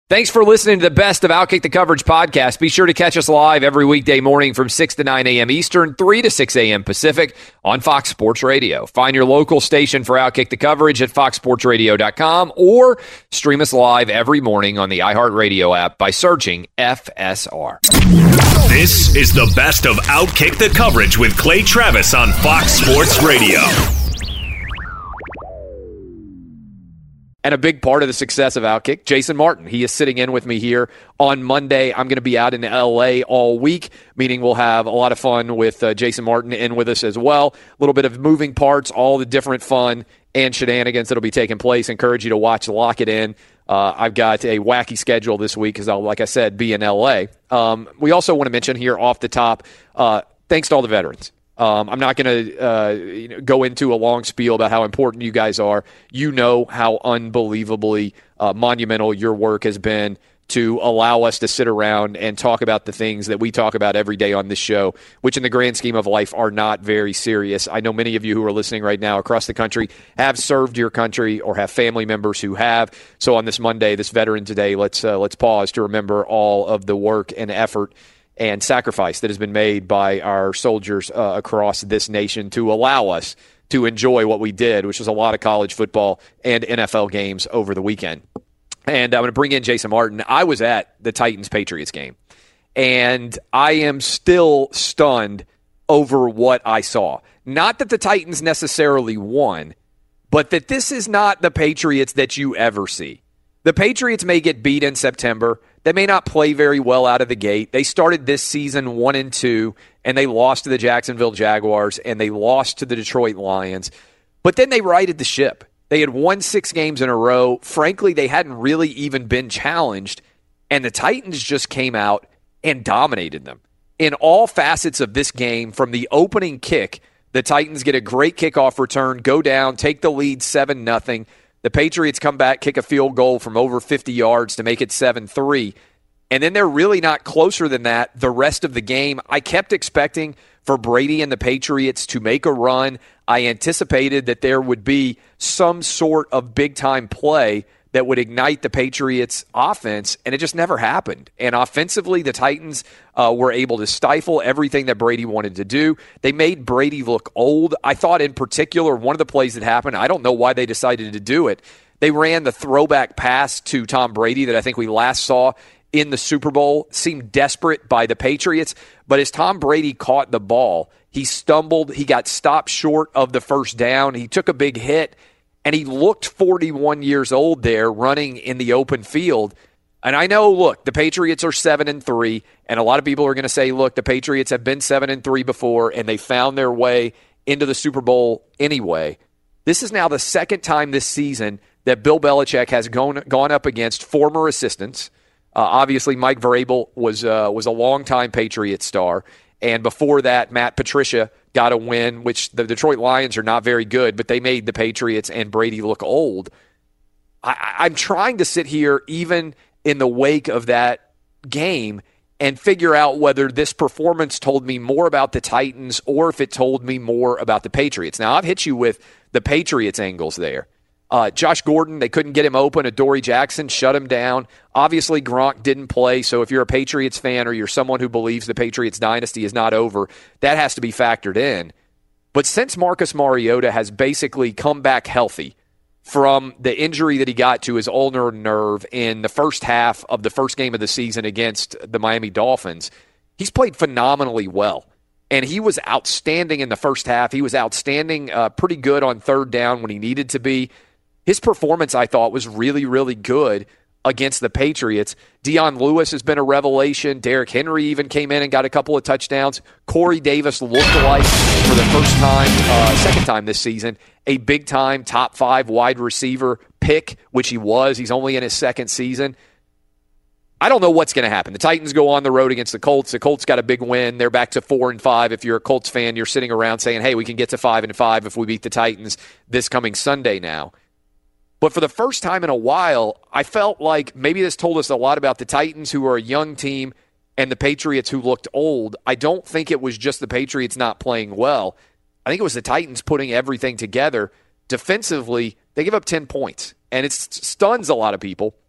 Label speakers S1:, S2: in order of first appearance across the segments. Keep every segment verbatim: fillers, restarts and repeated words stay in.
S1: Thanks for listening to the best of Outkick the Coverage podcast. Be sure to catch us live every weekday morning from six to nine a.m. Eastern, three to six a.m. Pacific on Fox Sports Radio. Find your local station for Outkick the Coverage at fox sports radio dot com or stream us live every morning on the iHeartRadio app by searching F S R.
S2: This is the best of Outkick the Coverage with Clay Travis on Fox Sports Radio.
S1: And a big part of the success of Outkick, Jason Martin. He is sitting in with me here on Monday. I'm going to be out in L A all week, meaning we'll have a lot of fun with uh, Jason Martin in with us as well. A little bit of moving parts, all the different fun and shenanigans that will be taking place. Encourage you to watch Lock It In. Uh, I've got a wacky schedule this week because I'll, like I said, be in L A. Um, we also want to mention here off the top, uh, thanks to all the veterans. Um, I'm not going to uh, you know, go into a long spiel about how important you guys are. You know how unbelievably uh, monumental your work has been to allow us to sit around and talk about the things that we talk about every day on this show, which in the grand scheme of life are not very serious. I know many of you who are listening right now across the country have served your country or have family members who have. So on this Monday, this Veterans Day, let's uh, let's pause to remember all of the work and effort and sacrifice that has been made by our soldiers uh, across this nation to allow us to enjoy what we did, which was a lot of college football and N F L games over the weekend. And I'm going to bring in Jason Martin. I was at the Titans-Patriots game, and I am still stunned over what I saw. Not that the Titans necessarily won, but that this is not the Patriots that you ever see. The Patriots may get beat in September. They may not play very well out of the gate. They started this season one and two, and they lost to the Jacksonville Jaguars, and they lost to the Detroit Lions. But then they righted the ship. They had won six games in a row. Frankly, they hadn't really even been challenged, and the Titans just came out and dominated them. In all facets of this game, from the opening kick, the Titans get a great kickoff return, go down, take the lead seven nothing. The Patriots come back, kick a field goal from over fifty yards to make it seven three. And then they're really not closer than that the rest of the game. I kept expecting for Brady and the Patriots to make a run. I anticipated that there would be some sort of big-time play that would ignite the Patriots' offense, and it just never happened. And offensively, the Titans uh, were able to stifle everything that Brady wanted to do. They made Brady look old. I thought in particular, one of the plays that happened, I don't know why they decided to do it. They ran the throwback pass to Tom Brady that I think we last saw in the Super Bowl. Seemed desperate by the Patriots, but as Tom Brady caught the ball, he stumbled. He got stopped short of the first down. He took a big hit. And he looked forty-one years old there running in the open field. And I know, look, the Patriots are seven and three, and a lot of people are going to say, look, the Patriots have been seven and three before, and they found their way into the Super Bowl anyway. This is now the second time this season that Bill Belichick has gone, gone up against former assistants. Uh, obviously, Mike Vrabel was, uh, was a longtime Patriot star. And before that, Matt Patricia got a win, which the Detroit Lions are not very good, but they made the Patriots and Brady look old. I, I'm trying to sit here, even in the wake of that game, and figure out whether this performance told me more about the Titans or if it told me more about the Patriots. Now, I've hit you with the Patriots angles there. Uh, Josh Gordon, they couldn't get him open. Adoree Jackson shut him down. Obviously, Gronk didn't play, so if you're a Patriots fan or you're someone who believes the Patriots dynasty is not over, that has to be factored in. But since Marcus Mariota has basically come back healthy from the injury that he got to his ulnar nerve in the first half of the first game of the season against the Miami Dolphins, he's played phenomenally well. And he was outstanding in the first half. He was outstanding, uh, pretty good on third down when he needed to be. His performance, I thought, was really, really good against the Patriots. Dion Lewis has been a revelation. Derrick Henry even came in and got a couple of touchdowns. Corey Davis looked like, for the first time, uh, second time this season, a big-time top five wide receiver pick, which he was. He's only in his second season. I don't know what's going to happen. The Titans go on the road against the Colts. The Colts got a big win. They're back to four and five. If you're a Colts fan, you're sitting around saying, hey, we can get to five and five if we beat the Titans this coming Sunday now. But for the first time in a while, I felt like maybe this told us a lot about the Titans, who are a young team, and the Patriots, who looked old. I don't think it was just the Patriots not playing well. I think it was the Titans putting everything together. Defensively, they give up ten points, and it stuns a lot of people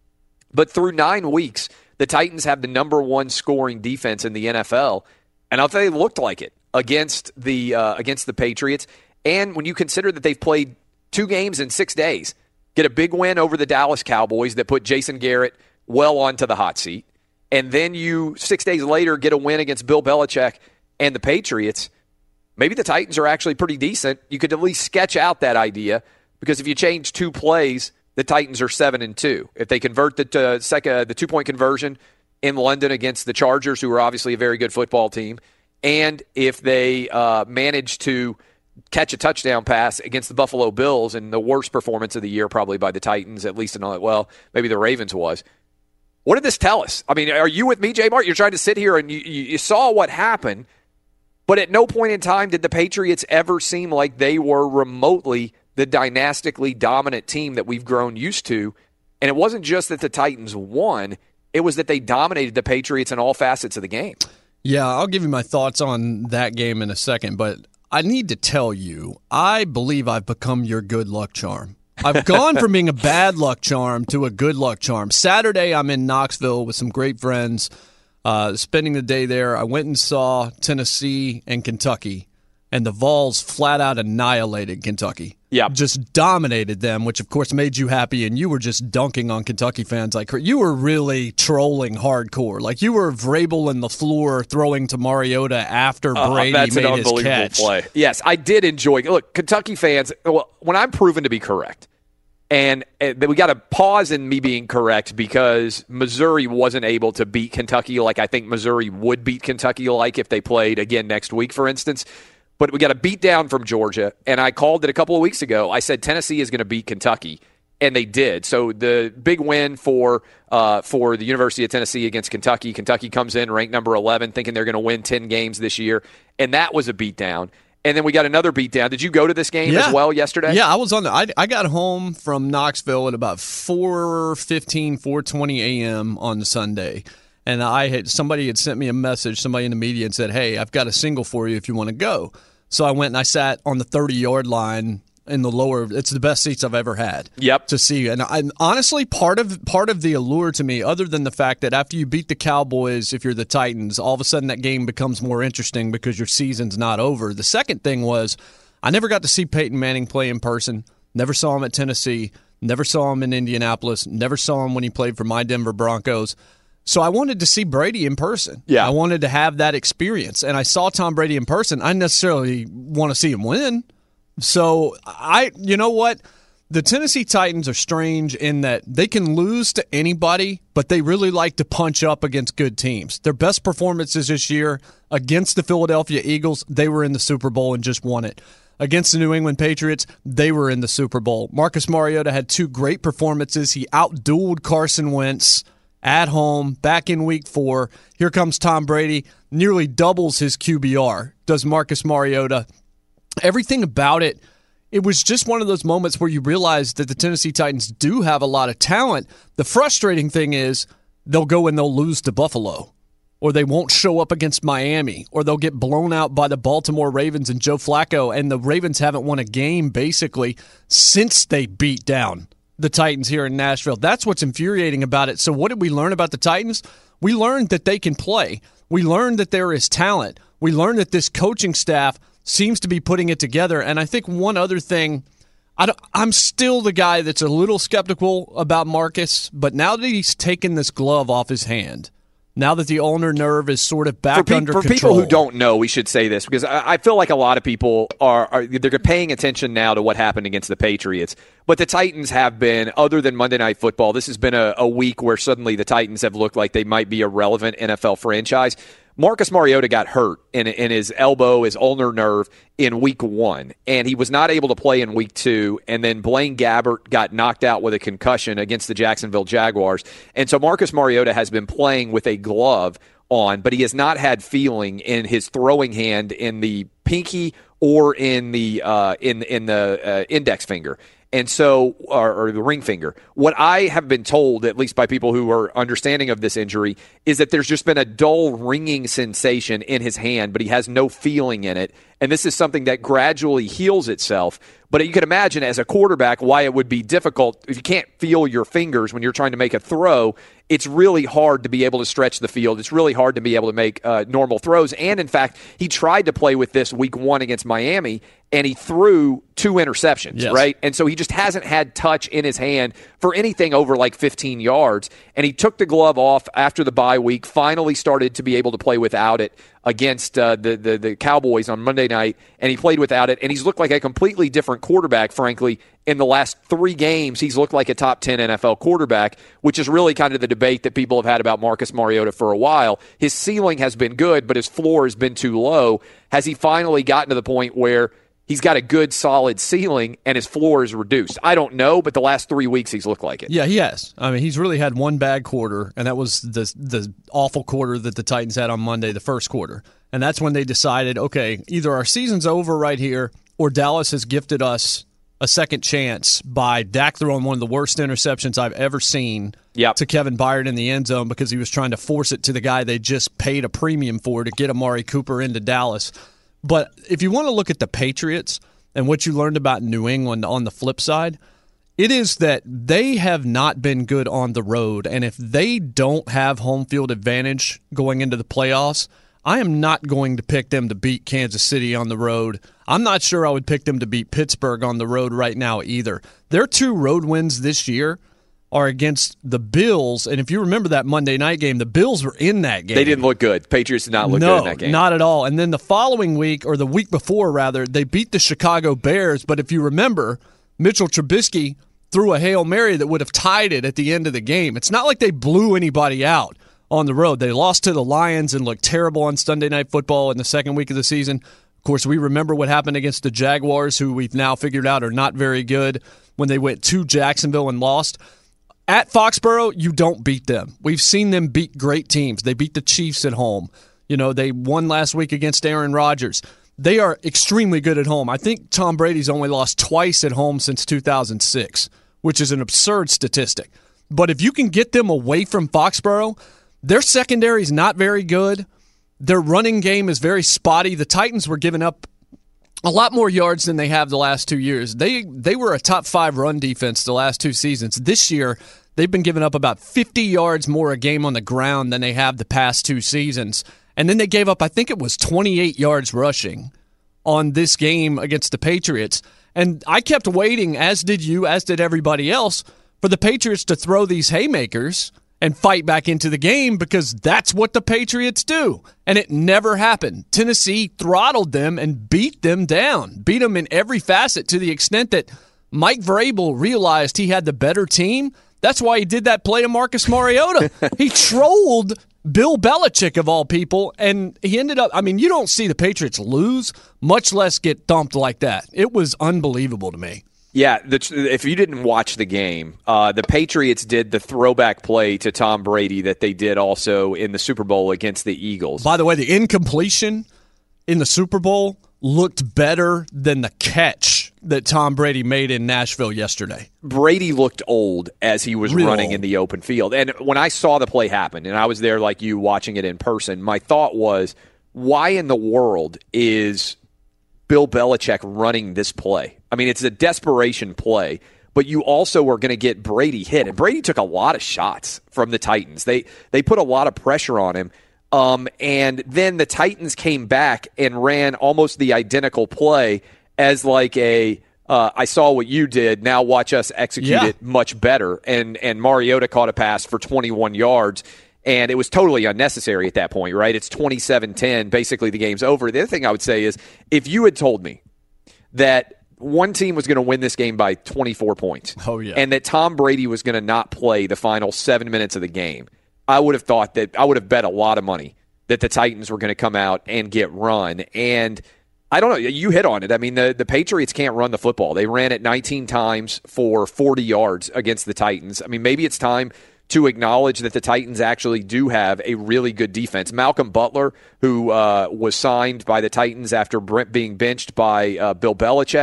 S1: But through nine weeks, the Titans have the number one scoring defense in the N F L, and I'll tell you, they looked like it against the uh, against the Patriots. And when you consider that they've played two games in six days, get a big win over the Dallas Cowboys that put Jason Garrett well onto the hot seat, and then you, six days later, get a win against Bill Belichick and the Patriots, maybe the Titans are actually pretty decent. You could at least sketch out that idea, because if you change two plays, the Titans are seven and two. If they convert the uh, second, the two-point conversion in London against the Chargers, who are obviously a very good football team, and if they uh, manage to catch a touchdown pass against the Buffalo Bills in the worst performance of the year probably by the Titans, at least in all, well, maybe the Ravens was. What did this tell us? I mean, are you with me, J. Mart? You're trying to sit here and you, you saw what happened, but at no point in time did the Patriots ever seem like they were remotely the dynastically dominant team that we've grown used to. And it wasn't just that the Titans won, it was that they dominated the Patriots in all facets of the game.
S3: Yeah, I'll give you my thoughts on that game in a second, but I need to tell you, I believe I've become your good luck charm. I've gone from being a bad luck charm to a good luck charm. Saturday, I'm in Knoxville with some great friends, uh, spending the day there. I went and saw Tennessee and Kentucky, and the Vols flat out annihilated Kentucky.
S1: Yeah,
S3: just dominated them, which of course made you happy, and you were just dunking on Kentucky fans like you were really trolling hardcore. Like you were Vrabel in the floor throwing to Mariota after Brady
S1: uh, that's
S3: made
S1: an
S3: his
S1: unbelievable
S3: catch.
S1: Play. Yes, I did enjoy. Look, Kentucky fans. Well, when I'm proven to be correct, and uh, we got to pause in me being correct because Missouri wasn't able to beat Kentucky like I think Missouri would beat Kentucky like if they played again next week, for instance. But we got a beat down from Georgia, and I called it a couple of weeks ago. I said Tennessee is going to beat Kentucky, and they did. So the big win for uh, for the University of Tennessee against Kentucky. Kentucky comes in ranked number eleven, thinking they're going to win ten games this year, and that was a beat down. And then we got another beat down. Did you go to this game
S3: yeah.
S1: as well yesterday?
S3: Yeah, I was on the. I, I got home from Knoxville at about four fifteen, four twenty a.m. on Sunday. And I had somebody had sent me a message, somebody in the media, and said, "Hey, I've got a single for you if you want to go." So I went and I sat on the thirty-yard line in the lower. It's the best seats I've ever had.
S1: Yep.
S3: To see, and I, honestly, part of part of the allure to me, other than the fact that after you beat the Cowboys, if you're the Titans, all of a sudden that game becomes more interesting because your season's not over. The second thing was, I never got to see Peyton Manning play in person. Never saw him at Tennessee. Never saw him in Indianapolis. Never saw him when he played for my Denver Broncos. So I wanted to see Brady in person.
S1: Yeah.
S3: I wanted to have that experience. And I saw Tom Brady in person. I necessarily want to see him win. So I, you know what? The Tennessee Titans are strange in that they can lose to anybody, but they really like to punch up against good teams. Their best performances this year against the Philadelphia Eagles, they were in the Super Bowl and just won it. Against the New England Patriots, they were in the Super Bowl. Marcus Mariota had two great performances. He outdueled Carson Wentz at home, back in week four. Here comes Tom Brady, nearly doubles his Q B R, does Marcus Mariota. Everything about it, it was just one of those moments where you realize that the Tennessee Titans do have a lot of talent. The frustrating thing is they'll go and they'll lose to Buffalo, or they won't show up against Miami, or they'll get blown out by the Baltimore Ravens and Joe Flacco, and the Ravens haven't won a game basically since they beat down the Titans here in Nashville. That's what's infuriating about it. So what did we learn about the Titans? We learned that they can play. We learned that there is talent. We learned that this coaching staff seems to be putting it together. And I think one other thing, I don't, I'm still the guy that's a little skeptical about Marcus, but now that he's taken this glove off his hand, now that the ulnar nerve is sort of back
S1: for pe-
S3: under
S1: for
S3: control.
S1: For people who don't know, we should say this, because I, I feel like a lot of people are, are they're paying attention now to what happened against the Patriots. But the Titans have been, other than Monday Night Football, this has been a, a week where suddenly the Titans have looked like they might be a relevant N F L franchise. Marcus Mariota got hurt in, in his elbow, his ulnar nerve, in week one, and he was not able to play in week two, and then Blaine Gabbert got knocked out with a concussion against the Jacksonville Jaguars. And so Marcus Mariota has been playing with a glove on, but he has not had feeling in his throwing hand in the pinky or in the uh, in, in the uh, index finger. And so, or, or the ring finger. What I have been told, at least by people who are understanding of this injury, is that there's just been a dull ringing sensation in his hand, but he has no feeling in it. And this is something that gradually heals itself. But you can imagine as a quarterback why it would be difficult. If you can't feel your fingers when you're trying to make a throw, it's really hard to be able to stretch the field. It's really hard to be able to make uh, normal throws. And, in fact, he tried to play with this week one against Miami, and he threw two interceptions,
S3: yes.
S1: right? And so he just hasn't had touch in his hand for anything over like fifteen yards. And he took the glove off after the bye week, finally started to be able to play without it against uh, the, the the Cowboys on Monday night, and he played without it. And he's looked like a completely different quarterback, frankly. In the last three games, he's looked like a top ten N F L quarterback, which is really kind of the debate that people have had about Marcus Mariota for a while. His ceiling has been good, but his floor has been too low. Has he finally gotten to the point where he's got a good, solid ceiling, and his floor is reduced? I don't know, but the last three weeks he's looked like it.
S3: Yeah, he has. I mean, he's really had one bad quarter, and that was the the awful quarter that the Titans had on Monday, the first quarter. And that's when they decided, okay, either our season's over right here, or Dallas has gifted us a second chance by Dak throwing one of the worst interceptions I've ever seen
S1: yep.
S3: to Kevin Byard in the end zone because he was trying to force it to the guy they just paid a premium for to get Amari Cooper into Dallas. But if you want to look at the Patriots and what you learned about New England on the flip side, it is that they have not been good on the road. And if they don't have home field advantage going into the playoffs, I am not going to pick them to beat Kansas City on the road. I'm not sure I would pick them to beat Pittsburgh on the road right now either. Their two road wins this year are against the Bills. And if you remember that Monday night game, the Bills were in that game.
S1: They didn't look good. Patriots did not look
S3: no,
S1: good in that game.
S3: Not at all. And then the following week, or the week before rather, they beat the Chicago Bears. But if you remember, Mitchell Trubisky threw a Hail Mary that would have tied it at the end of the game. It's not like they blew anybody out on the road. They lost to the Lions and looked terrible on Sunday Night Football in the second week of the season. Of course, we remember what happened against the Jaguars, who we've now figured out are not very good, when they went to Jacksonville and lost. At Foxborough, you don't beat them. We've seen them beat great teams. They beat the Chiefs at home. You know, they won last week against Aaron Rodgers. They are extremely good at home. I think Tom Brady's only lost twice at home since two thousand six, which is an absurd statistic. But if you can get them away from Foxborough, their secondary is not very good. Their running game is very spotty. The Titans were giving up a lot more yards than they have the last two years. They they were a top five run defense the last two seasons. This year, they've been giving up about fifty yards more a game on the ground than they have the past two seasons. And then they gave up, I think it was twenty-eight yards rushing on this game against the Patriots. And I kept waiting, as did you, as did everybody else, for the Patriots to throw these haymakers and fight back into the game, because that's what the Patriots do. And it never happened. Tennessee throttled them and beat them down, beat them in every facet, to the extent that Mike Vrabel realized he had the better team. That's why he did that play to Marcus Mariota. He trolled Bill Belichick, of all people, and he ended up, I mean, you don't see the Patriots lose, much less get thumped like that. It was unbelievable to me.
S1: Yeah, the, if you didn't watch the game, uh, the Patriots did the throwback play to Tom Brady that they did also in the Super Bowl against the Eagles.
S3: By the way, the incompletion in the Super Bowl looked better than the catch that Tom Brady made in Nashville yesterday.
S1: Brady looked old as he was
S3: Real
S1: running
S3: old.
S1: in the open field. And when I saw the play happen, and I was there like you watching it in person, my thought was, why in the world is Bill Belichick running this play? I mean, it's a desperation play, but you also are going to get Brady hit. And Brady took a lot of shots from the Titans. They they put a lot of pressure on him. Um, and then the Titans came back and ran almost the identical play as like a, uh, I saw what you did, now watch us execute
S3: Yeah.
S1: it much better. And, and Mariota caught a pass for twenty-one yards. And it was totally unnecessary at that point, right? It's twenty-seven ten. Basically, the game's over. The other thing I would say is, if you had told me that one team was going to win this game by twenty-four points,
S3: Oh, yeah.
S1: and that Tom Brady was going to not play the final seven minutes of the game, I would have thought that I would have bet a lot of money that the Titans were going to come out and get run. And I don't know. You hit on it. I mean, the, the Patriots can't run the football. They ran it nineteen times for forty yards against the Titans. I mean, maybe it's time to acknowledge that the Titans actually do have a really good defense. Malcolm Butler, who uh, was signed by the Titans after Brent being benched by uh, Bill Belichick,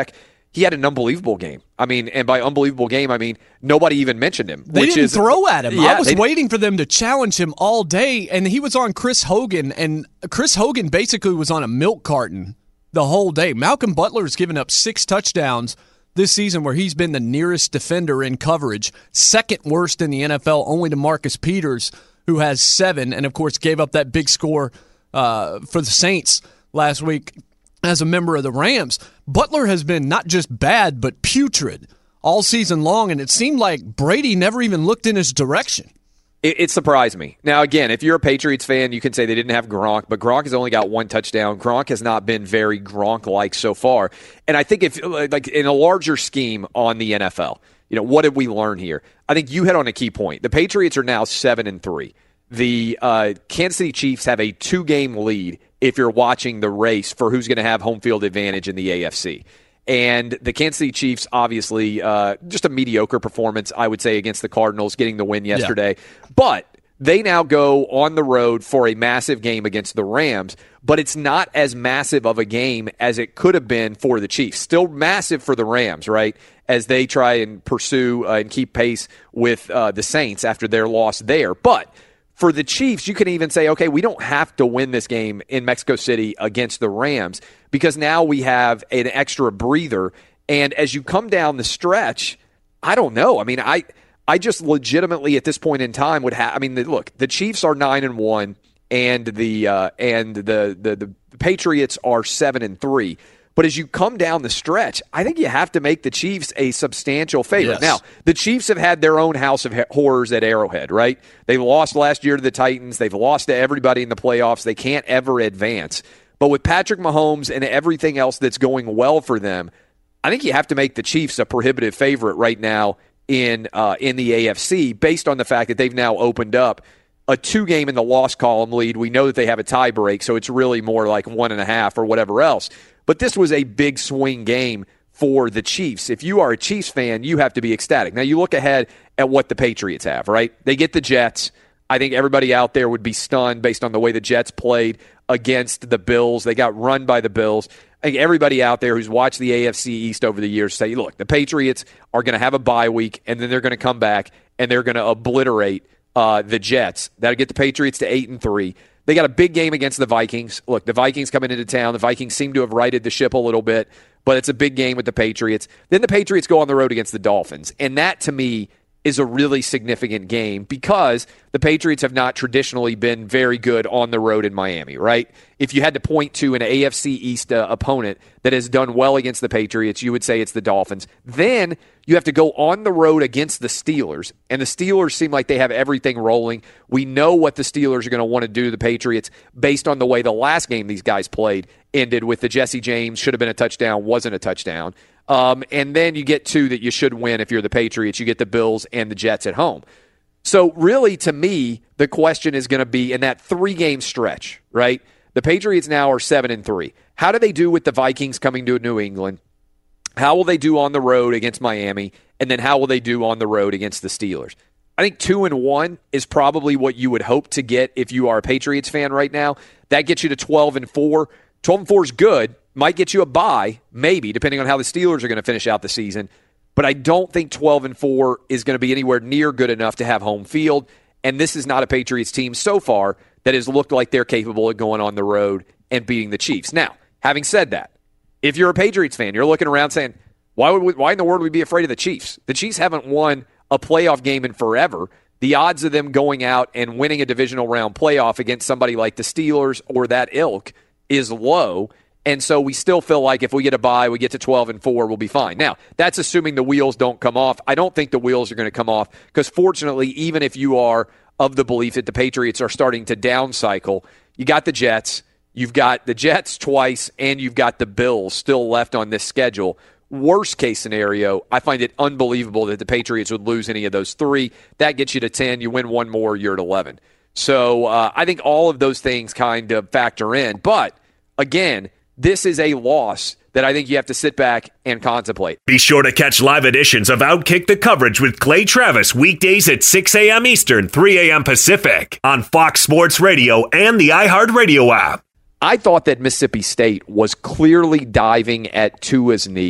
S1: he had an unbelievable game. I mean, and by unbelievable game, I mean nobody even mentioned him.
S3: They
S1: which
S3: didn't
S1: is,
S3: throw at him.
S1: Yeah,
S3: I was
S1: they,
S3: waiting for them to challenge him all day, and he was on Chris Hogan, and Chris Hogan basically was on a milk carton the whole day. Malcolm Butler's given up six touchdowns this season where he's been the nearest defender in coverage, second worst in the N F L, only to Marcus Peters, who has seven, and of course gave up that big score uh, for the Saints last week as a member of the Rams. Butler has been not just bad, but putrid all season long, and it seemed like Brady never even looked in his direction.
S1: It, it surprised me. Now, again, if you're a Patriots fan, you can say they didn't have Gronk, but Gronk has only got one touchdown. Gronk has not been very Gronk-like so far. And I think if, like, in a larger scheme on the N F L, you know, what did we learn here? I think you hit on a key point. The Patriots are now seven and three. The uh, Kansas City Chiefs have a two-game lead if you're watching the race for who's going to have home field advantage in the A F C. And the Kansas City Chiefs, obviously, uh, just a mediocre performance, I would say, against the Cardinals, getting the win yesterday. Yeah. But they now go on the road for a massive game against the Rams, but it's not as massive of a game as it could have been for the Chiefs. Still massive for the Rams, right, as they try and pursue uh, and keep pace with uh, the Saints after their loss there. But for the Chiefs, you can even say, okay, we don't have to win this game in Mexico City against the Rams because now we have an extra breather. And as you come down the stretch, I don't know. I mean, I I just legitimately at this point in time would have. I mean, look, the Chiefs are nine and one, and the uh, and the, the the Patriots are seven and three. But as you come down the stretch, I think you have to make the Chiefs a substantial favorite. Yes. Now, the Chiefs have had their own house of horrors at Arrowhead, right? They lost last year to the Titans. They've lost to everybody in the playoffs. They can't ever advance. But with Patrick Mahomes and everything else that's going well for them, I think you have to make the Chiefs a prohibitive favorite right now in uh, in the A F C based on the fact that they've now opened up a two-game in the loss column lead. We know that they have a tie break, so it's really more like one and a half or whatever else. But this was a big swing game for the Chiefs. If you are a Chiefs fan, you have to be ecstatic. Now, you look ahead at what the Patriots have, right? They get the Jets. I think everybody out there would be stunned based on the way the Jets played against the Bills. They got run by the Bills. I think everybody out there who's watched the A F C East over the years say, look, the Patriots are going to have a bye week, and then they're going to come back, and they're going to obliterate uh, the Jets. That'll get the Patriots to eight and three. They got a big game against the Vikings. Look, the Vikings coming into town. The Vikings seem to have righted the ship a little bit, but it's a big game with the Patriots. Then the Patriots go on the road against the Dolphins, and that, to me, is a really significant game because the Patriots have not traditionally been very good on the road in Miami, right? If you had to point to an A F C East uh, opponent that has done well against the Patriots, you would say it's the Dolphins. Then you have to go on the road against the Steelers, and the Steelers seem like they have everything rolling. We know what the Steelers are going to want to do to the Patriots based on the way the last game these guys played ended with the Jesse James, should have been a touchdown, wasn't a touchdown. Um, and then you get two that you should win if you're the Patriots. You get the Bills and the Jets at home. So really, to me, the question is going to be in that three-game stretch, right? The Patriots now are seven and three. How do they do with the Vikings coming to New England? How will they do on the road against Miami? And then how will they do on the road against the Steelers? I think two and one is probably what you would hope to get if you are a Patriots fan right now. That gets you to twelve and four. twelve and four is good. Might get you a bye, maybe, depending on how the Steelers are going to finish out the season. But I don't think twelve and four is going to be anywhere near good enough to have home field. And this is not a Patriots team so far that has looked like they're capable of going on the road and beating the Chiefs. Now, having said that, if you're a Patriots fan, you're looking around saying, why would we, why in the world would we be afraid of the Chiefs? The Chiefs haven't won a playoff game in forever. The odds of them going out and winning a divisional round playoff against somebody like the Steelers or that ilk is low. And so we still feel like if we get a bye, we get to twelve and four, we'll be fine. Now, that's assuming the wheels don't come off. I don't think the wheels are going to come off because fortunately, even if you are of the belief that the Patriots are starting to down cycle, you got the Jets, you've got the Jets twice, and you've got the Bills still left on this schedule. Worst case scenario, I find it unbelievable that the Patriots would lose any of those three. That gets you to ten. You win one more, you're at eleven. So uh, I think all of those things kind of factor in. But again, this is a loss that I think you have to sit back and contemplate.
S2: Be sure to catch live editions of Outkick the Coverage with Clay Travis weekdays at six a.m. Eastern, three a.m. Pacific on Fox Sports Radio and the iHeartRadio app.
S1: I thought that Mississippi State was clearly diving at Tua's knee.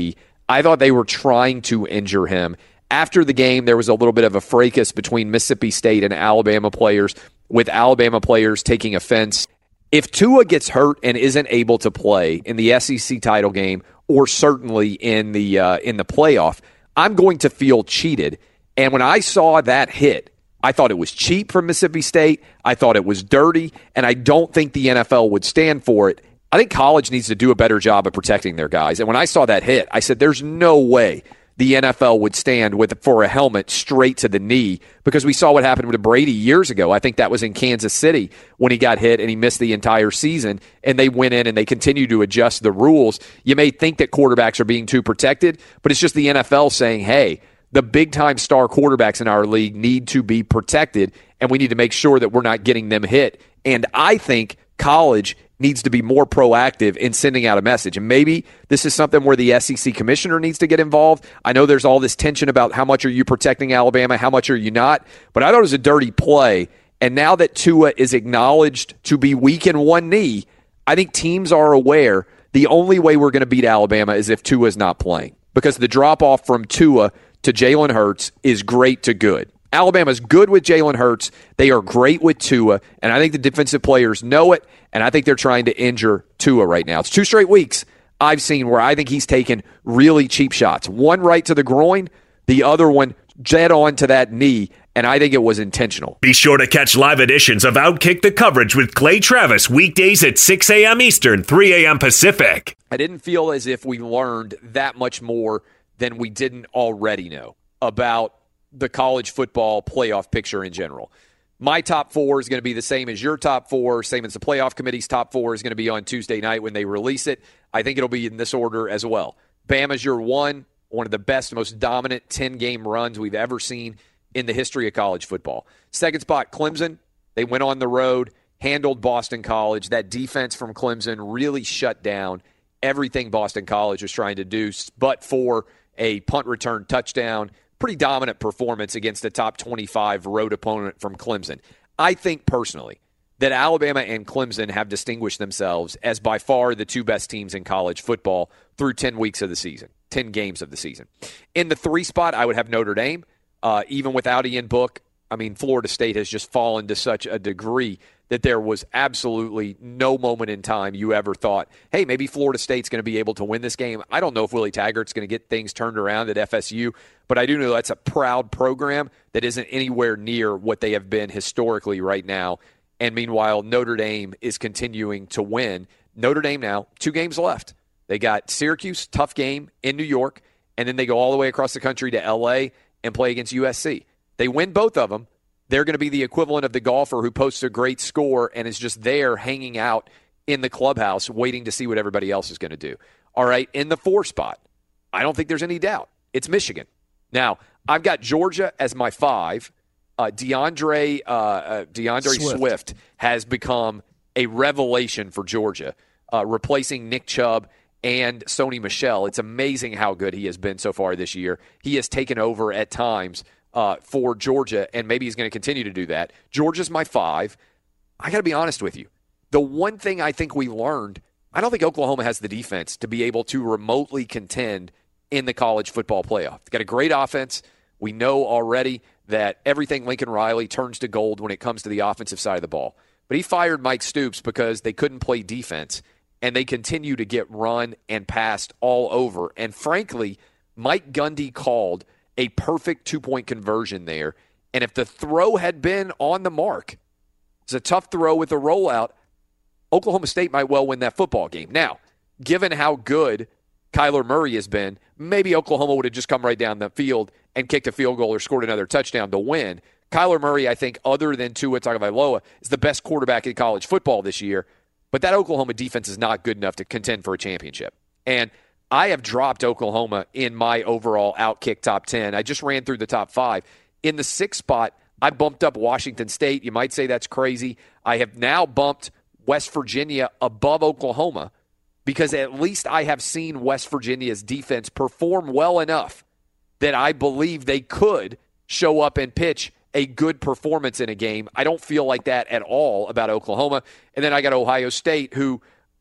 S1: I thought they were trying to injure him. After the game, there was a little bit of a fracas between Mississippi State and Alabama players, with Alabama players taking offense. If Tua gets hurt and isn't able to play in the S E C title game, or certainly in the uh, in the playoff, I'm going to feel cheated. And when I saw that hit, I thought it was cheap from Mississippi State. I thought it was dirty, and I don't think the N F L would stand for it. I think college needs to do a better job of protecting their guys. And when I saw that hit, I said, there's no way the N F L would stand with for a helmet straight to the knee, because we saw what happened with Brady years ago. I think that was in Kansas City when he got hit and he missed the entire season, and they went in and they continued to adjust the rules. You may think that quarterbacks are being too protected, but it's just the N F L saying, hey, the big-time star quarterbacks in our league need to be protected, and we need to make sure that we're not getting them hit. And I think college needs to be more proactive in sending out a message. And maybe this is something where the S E C commissioner needs to get involved. I know there's all this tension about how much are you protecting Alabama, how much are you not, but I thought it was a dirty play. And now that Tua is acknowledged to be weak in one knee, I think teams are aware the only way we're going to beat Alabama is if Tua is not playing, because the drop-off from Tua to Jalen Hurts is great to good. Alabama's good with Jalen Hurts. They are great with Tua, and I think the defensive players know it, and I think they're trying to injure Tua right now. It's two straight weeks I've seen where I think he's taken really cheap shots. One right to the groin, the other one dead on to that knee, and I think it was intentional.
S2: Be sure to catch live editions of Outkick the Coverage with Clay Travis weekdays at six a.m. Eastern, three a.m. Pacific.
S1: I didn't feel as if we learned that much more than we didn't already know about the college football playoff picture in general. My top four is going to be the same as your top four, same as the playoff committee's top four is going to be on Tuesday night when they release it. I think it'll be in this order as well. Bama's your one, one of the best, most dominant ten-game runs we've ever seen in the history of college football. Second spot, Clemson. They went on the road, handled Boston College. That defense from Clemson really shut down everything Boston College was trying to do, but for a punt return touchdown. Pretty dominant performance against a top twenty-five road opponent from Clemson. I think personally that Alabama and Clemson have distinguished themselves as by far the two best teams in college football through ten weeks of the season, ten games of the season. In the three spot, I would have Notre Dame. Uh, even without Ian Book, I mean, Florida State has just fallen to such a degree that there was absolutely no moment in time you ever thought, hey, maybe Florida State's going to be able to win this game. I don't know if Willie Taggart's going to get things turned around at F S U, but I do know that's a proud program that isn't anywhere near what they have been historically right now. And meanwhile, Notre Dame is continuing to win. Notre Dame now, two games left. They got Syracuse, tough game in New York, and then they go all the way across the country to L A and play against U S C. They win both of them. They're going to be the equivalent of the golfer who posts a great score and is just there hanging out in the clubhouse waiting to see what everybody else is going to do. All right, in the four spot, I don't think there's any doubt. It's Michigan. Now, I've got Georgia as my five. Uh, DeAndre uh, uh, DeAndre Swift. Swift has become a revelation for Georgia, uh, replacing Nick Chubb and Sony Michel. It's amazing how good he has been so far this year. He has taken over at times Uh, for Georgia, and maybe he's going to continue to do that. Georgia's my five. I got to be honest with you. The one thing I think we learned, I don't think Oklahoma has the defense to be able to remotely contend in the college football playoff. They've got a great offense. We know already that everything Lincoln Riley turns to gold when it comes to the offensive side of the ball. But he fired Mike Stoops because they couldn't play defense, and they continue to get run and passed all over. And frankly, Mike Gundy called a perfect two-point conversion there. And if the throw had been on the mark, it's a tough throw with a rollout, Oklahoma State might well win that football game. Now, given how good Kyler Murray has been, maybe Oklahoma would have just come right down the field and kicked a field goal or scored another touchdown to win. Kyler Murray, I think, other than Tua Tagovailoa, is the best quarterback in college football this year. But that Oklahoma defense is not good enough to contend for a championship. And I have dropped Oklahoma in my overall Outkick top ten. I just ran through the top five. In the sixth spot, I bumped up Washington State. You might say that's crazy. I have now bumped West Virginia above Oklahoma because at least I have seen West Virginia's defense perform well enough that I believe they could show up and pitch a good performance in a game. I don't feel like that at all about Oklahoma. And then I got Ohio State, who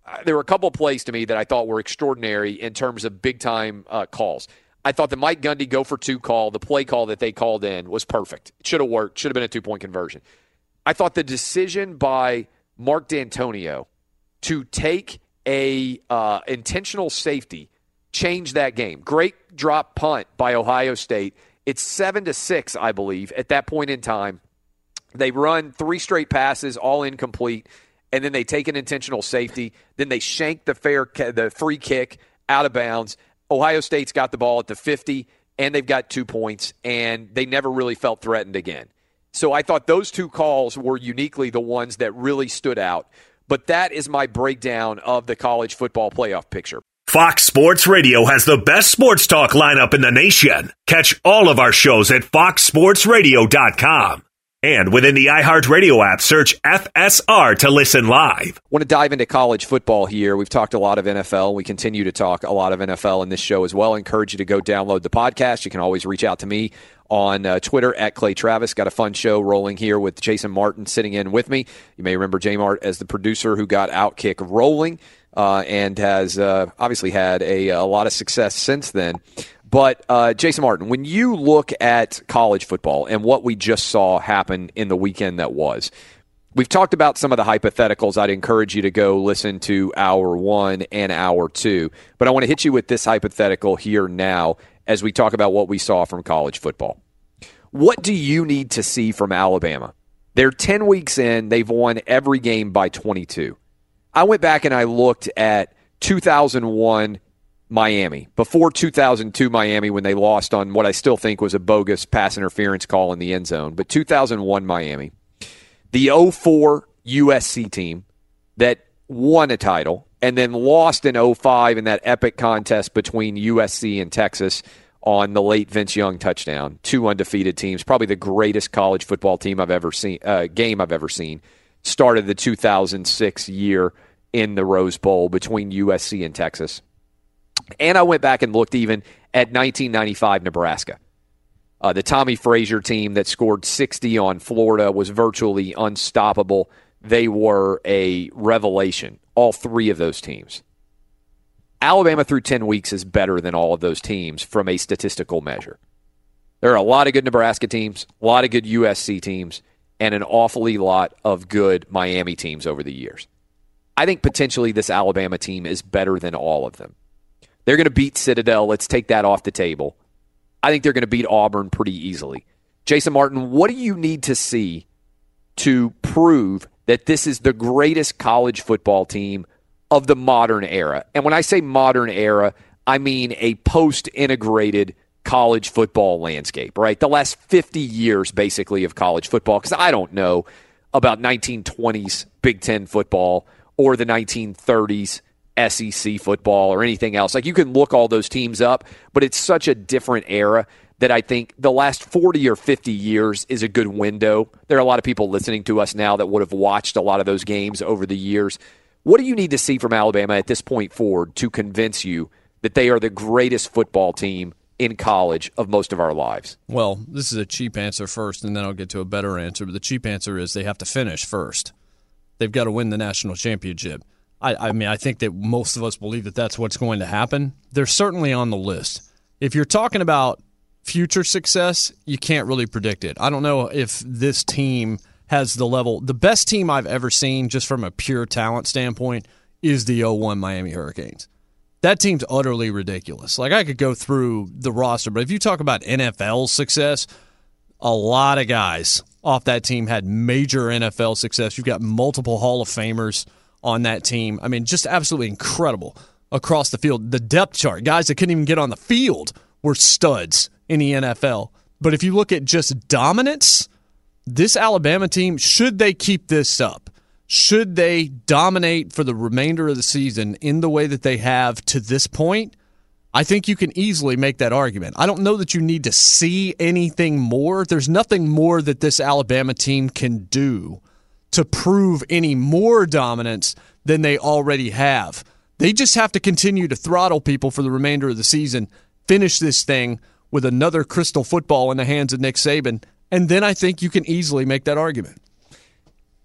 S1: there were a couple of plays to me that I thought were extraordinary in terms of big-time uh, calls. I thought the Mike Gundy go-for-two call, the play call that they called in, was perfect. It should have worked. Should have been a two-point conversion. I thought the decision by Mark D'Antonio to take a uh, intentional safety changed that game. Great drop punt by Ohio State. It's seven to six, I believe, at that point in time. They run three straight passes, all incomplete, and then they take an intentional safety. Then they shank the fair, the free kick out of bounds. Ohio State's got the ball at the fifty, and they've got two points, and they never really felt threatened again. So I thought those two calls were uniquely the ones that really stood out. But that is my breakdown of the college football playoff picture.
S2: Fox Sports Radio has the best sports talk lineup in the nation. Catch all of our shows at fox sports radio dot com. And within the iHeartRadio app, search F S R to listen live.
S1: I want to dive into college football here. We've talked a lot of N F L. We continue to talk a lot of N F L in this show as well. I encourage you to go download the podcast. You can always reach out to me on uh, Twitter at Clay Travis. Got a fun show rolling here with Jason Martin sitting in with me. You may remember J Mart as the producer who got Outkick rolling uh, and has uh, obviously had a, a lot of success since then. But, uh, Jason Martin, when you look at college football and what we just saw happen in the weekend that was, we've talked about some of the hypotheticals. I'd encourage you to go listen to hour one and hour two. But I want to hit you with this hypothetical here now as we talk about what we saw from college football. What do you need to see from Alabama? They're ten weeks in. They've won every game by twenty-two. I went back and I looked at two thousand one Miami, before two thousand two Miami when they lost on what I still think was a bogus pass interference call in the end zone. But two thousand one Miami, the oh four U S C team that won a title and then lost in oh five in that epic contest between U S C and Texas on the late Vince Young touchdown. Two undefeated teams, probably the greatest college football team I've ever seen, uh, game I've ever seen. Started the two thousand six year in the Rose Bowl between U S C and Texas. And I went back and looked even at nineteen ninety-five Nebraska. Uh, the Tommy Frazier team that scored sixty on Florida was virtually unstoppable. They were a revelation, all three of those teams. Alabama through ten weeks is better than all of those teams from a statistical measure. There are a lot of good Nebraska teams, a lot of good U S C teams, and an awfully lot of good Miami teams over the years. I think potentially this Alabama team is better than all of them. They're going to beat Citadel. Let's take that off the table. I think they're going to beat Auburn pretty easily. Jason Martin, what do you need to see to prove that this is the greatest college football team of the modern era? And when I say modern era, I mean a post-integrated college football landscape, right? The last fifty years, basically, of college football, because I don't know about nineteen twenties Big Ten football or the nineteen thirties S E C football or anything else. Like, you can look all those teams up, but it's such a different era that I think the last forty or fifty years is a good window. There are a lot of people listening to us now that would have watched a lot of those games over the years. What do you need to see from Alabama at this point forward to convince you that they are the greatest football team in college of most of our lives?
S3: Well, this is a cheap answer first, and then I'll get to a better answer. But the cheap answer is they have to finish first. They've got to win the national championship. I, I mean, I think that most of us believe that that's what's going to happen. They're certainly on the list. If you're talking about future success, you can't really predict it. I don't know if this team has the level. The best team I've ever seen, just from a pure talent standpoint, is the oh one Miami Hurricanes. That team's utterly ridiculous. Like, I could go through the roster, but if you talk about N F L success, a lot of guys off that team had major N F L success. You've got multiple Hall of Famers on that team. I mean, just absolutely incredible across the field. The depth chart, guys that couldn't even get on the field were studs in the N F L. But if you look at just dominance, this Alabama team, should they keep this up, should they dominate for the remainder of the season in the way that they have to this point, I think you can easily make that argument. I don't know that you need to see anything more. There's nothing more that this Alabama team can do to prove any more dominance than they already have. They just have to continue to throttle people for the remainder of the season, finish this thing with another crystal football in the hands of Nick Saban, and then I think you can easily make that argument.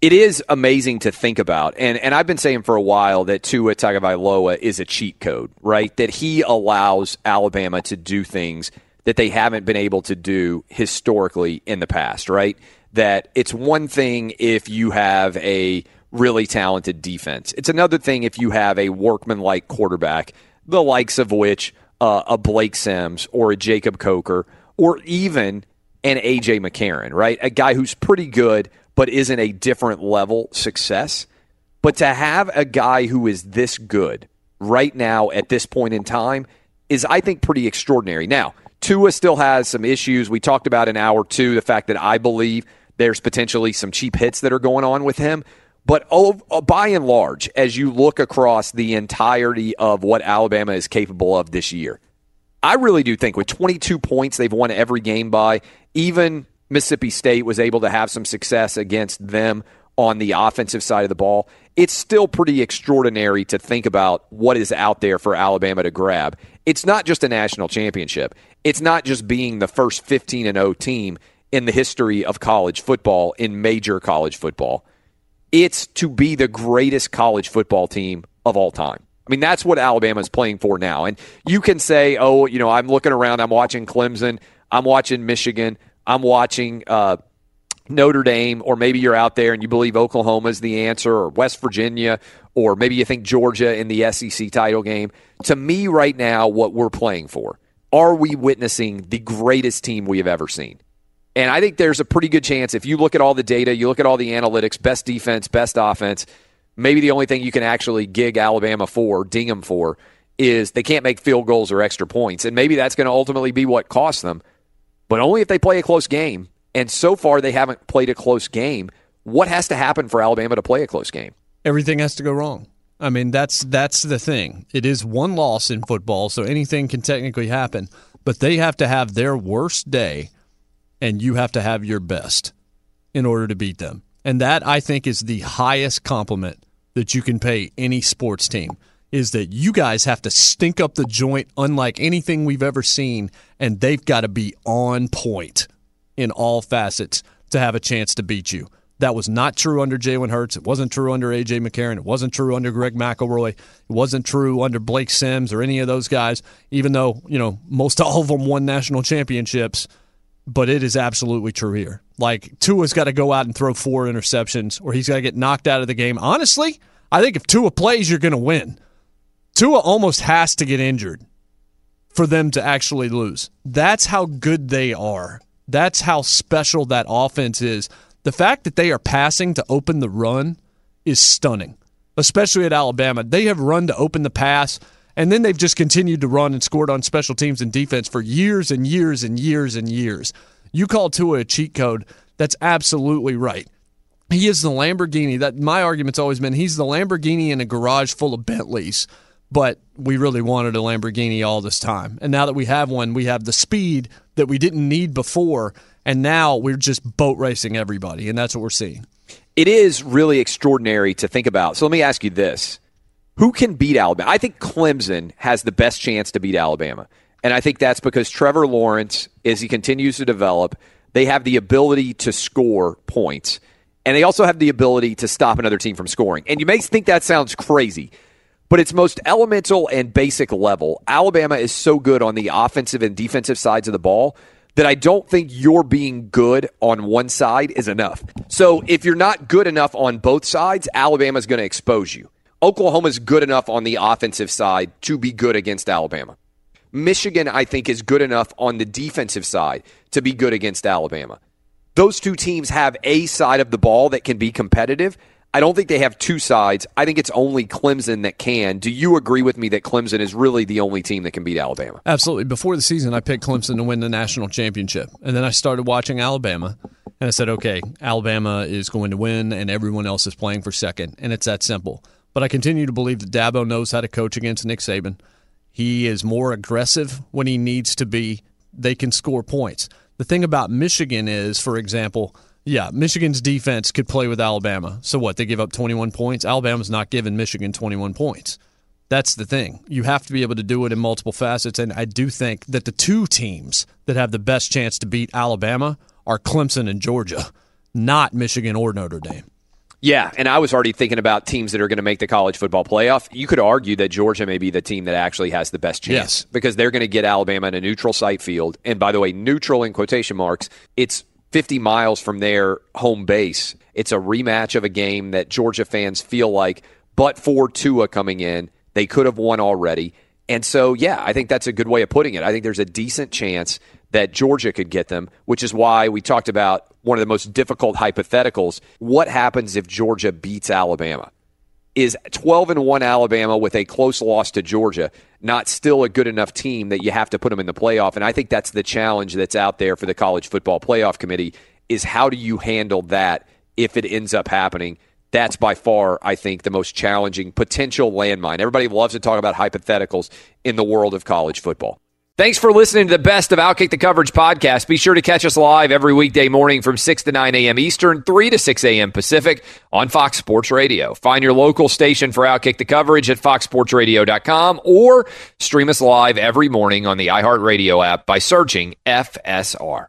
S1: It is amazing to think about, and and I've been saying for a while that Tua Tagovailoa is a cheat code, right? That he allows Alabama to do things that they haven't been able to do historically in the past, right? That it's one thing if you have a really talented defense. It's another thing if you have a workman-like quarterback, the likes of which uh, a Blake Sims or a Jacob Coker or even an A J McCarron, right? A guy who's pretty good but isn't a different level success. But to have a guy who is this good right now at this point in time is, I think, pretty extraordinary. Now, Tua still has some issues. We talked about in hour two the fact that I believe there's potentially some cheap hits that are going on with him. But oh, by and large, as you look across the entirety of what Alabama is capable of this year, I really do think with twenty-two points they've won every game by, even Mississippi State was able to have some success against them on the offensive side of the ball. It's still pretty extraordinary to think about what is out there for Alabama to grab. It's not just a national championship. It's not just being the first fifteen and oh team in the history of college football, in major college football. It's to be the greatest college football team of all time. I mean, that's what Alabama is playing for now. And you can say, oh, you know, I'm looking around, I'm watching Clemson, I'm watching Michigan, I'm watching uh, Notre Dame, or maybe you're out there and you believe Oklahoma is the answer, or West Virginia, or maybe you think Georgia in the S E C title game. To me right now, what we're playing for, are we witnessing the greatest team we have ever seen? And I think there's a pretty good chance, if you look at all the data, you look at all the analytics, best defense, best offense, maybe the only thing you can actually gig Alabama for, ding them for, is they can't make field goals or extra points. And maybe that's going to ultimately be what costs them. But only if they play a close game. And so far, they haven't played a close game. What has to happen for Alabama to play a close game?
S3: Everything has to go wrong. I mean, that's that's the thing. It is one loss in football, so anything can technically happen. But they have to have their worst day, and you have to have your best in order to beat them. And that, I think, is the highest compliment that you can pay any sports team, is that you guys have to stink up the joint unlike anything we've ever seen, and they've got to be on point in all facets to have a chance to beat you. That was not true under Jalen Hurts. It wasn't true under A J McCarron. It wasn't true under Greg McElroy. It wasn't true under Blake Sims or any of those guys, even though, you know, most all of them won national championships. But it is absolutely true here. Like, Tua's got to go out and throw four interceptions, or he's got to get knocked out of the game. Honestly, I think if Tua plays, you're going to win. Tua almost has to get injured for them to actually lose. That's how good they are. That's how special that offense is. The fact that they are passing to open the run is stunning, especially at Alabama. They have run to open the pass, and then they've just continued to run and scored on special teams and defense for years and years and years and years. You call Tua a cheat code, that's absolutely right. He is the Lamborghini. That my argument's always been he's the Lamborghini in a garage full of Bentleys, but we really wanted a Lamborghini all this time. And now that we have one, we have the speed that we didn't need before, and now we're just boat racing everybody, and that's what we're seeing.
S1: It is really extraordinary to think about. So let me ask you this. Who can beat Alabama? I think Clemson has the best chance to beat Alabama. And I think that's because Trevor Lawrence, as he continues to develop, they have the ability to score points. And they also have the ability to stop another team from scoring. And you may think that sounds crazy, but it's most elemental and basic level. Alabama is so good on the offensive and defensive sides of the ball that I don't think your being good on one side is enough. So if you're not good enough on both sides, Alabama's going to expose you. Oklahoma's good enough on the offensive side to be good against Alabama. Michigan, I think, is good enough on the defensive side to be good against Alabama. Those two teams have a side of the ball that can be competitive. I don't think they have two sides. I think it's only Clemson that can. Do you agree with me that Clemson is really the only team that can beat Alabama?
S3: Absolutely. Before the season, I picked Clemson to win the national championship. And then I started watching Alabama, and I said, okay, Alabama is going to win, and everyone else is playing for second. And it's that simple. But I continue to believe that Dabo knows how to coach against Nick Saban. He is more aggressive when he needs to be. They can score points. The thing about Michigan is, for example, yeah, Michigan's defense could play with Alabama. So what, they give up twenty-one points? Alabama's not giving Michigan twenty-one points. That's the thing. You have to be able to do it in multiple facets, and I do think that the two teams that have the best chance to beat Alabama are Clemson and Georgia, not Michigan or Notre Dame.
S1: Yeah, and I was already thinking about teams that are going to make the college football playoff. You could argue that Georgia may be the team that actually has the best chance
S3: yes.
S1: because they're going to get Alabama in a neutral site field. And by the way, neutral in quotation marks, it's fifty miles from their home base. It's a rematch of a game that Georgia fans feel like, but for Tua coming in, they could have won already. And so, yeah, I think that's a good way of putting it. I think there's a decent chance that Georgia could get them, which is why we talked about one of the most difficult hypotheticals. What happens if Georgia beats Alabama? Is twelve and one Alabama with a close loss to Georgia not still a good enough team that you have to put them in the playoff? And I think that's the challenge that's out there for the College Football Playoff Committee is how do you handle that if it ends up happening? That's by far, I think, the most challenging potential landmine. Everybody loves to talk about hypotheticals in the world of college football. Thanks for listening to the best of Outkick the Coverage podcast. Be sure to catch us live every weekday morning from six to nine a.m. Eastern, three to six a.m. Pacific on Fox Sports Radio. Find your local station for Outkick the Coverage at fox sports radio dot com or stream us live every morning on the iHeartRadio app by searching F S R.